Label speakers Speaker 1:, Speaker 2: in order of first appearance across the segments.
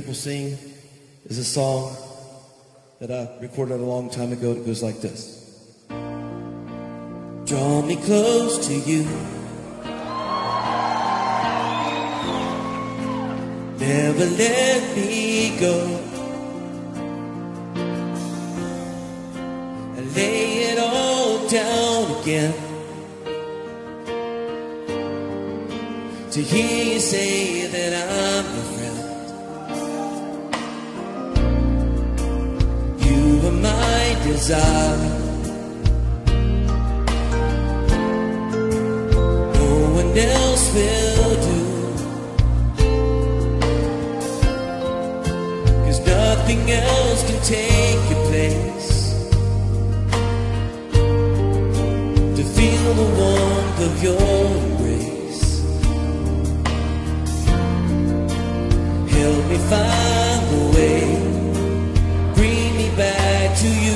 Speaker 1: people sing is a song that I recorded a long time ago. It goes like this. Draw me close to you. Never let me go. And lay it all down again. To hear you say that I'm your friend. You are my desire. No one else will do. 'Cause nothing else can take your place. To feel the warmth of your embrace. Help me find the way. Bring me back to you.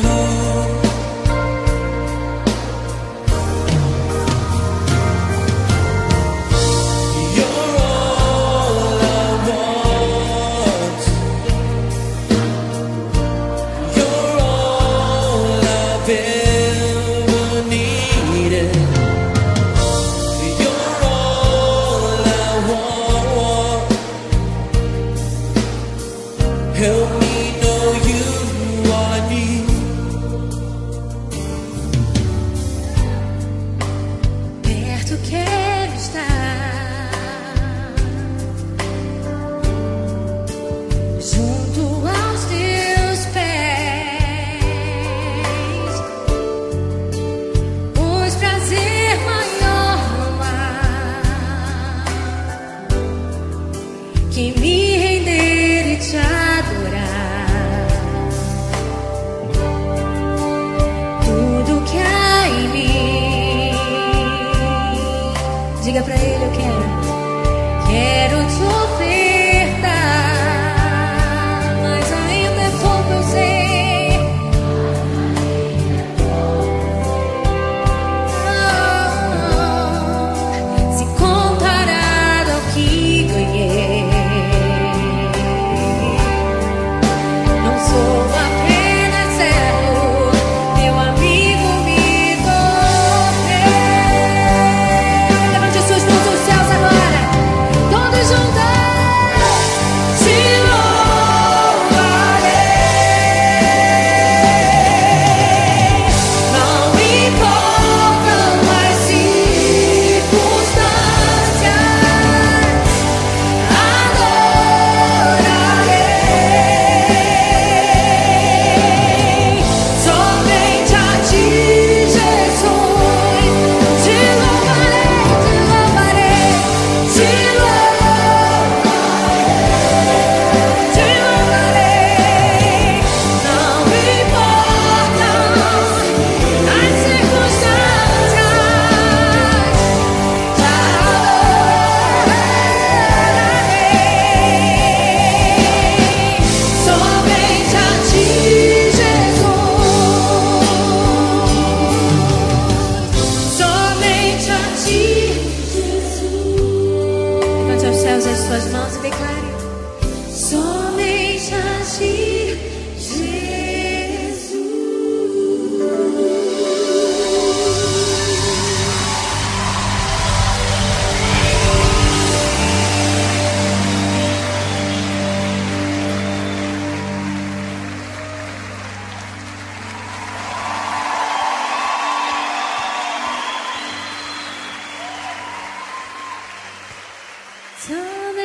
Speaker 1: You're all I want. You're all I've ever needed. You're all I want. Help me know you are near.
Speaker 2: Perto quero estar, junto aos teus pés, pois prazer maior não há que me render e te adorar. Tudo que há em mim, diga pra ele: eu quero te ofertar, mas ainda é pouco, eu sei. Se comparado ao que ganhei, não sou apenas servo, meu amigo me tornei. Levante suas mãos aos céus agora, todos juntos. Te louvarei. Não importam as circunstâncias, adorarei somente a ti, Jesus. Te louvarei, te louvarei, te louvarei. Não importam as circunstâncias, te adorarei somente a ti, Jesus. Somente a ti, Jesus. Levante aos céus as suas mãos e declare: somente a ti, Jesus. Somente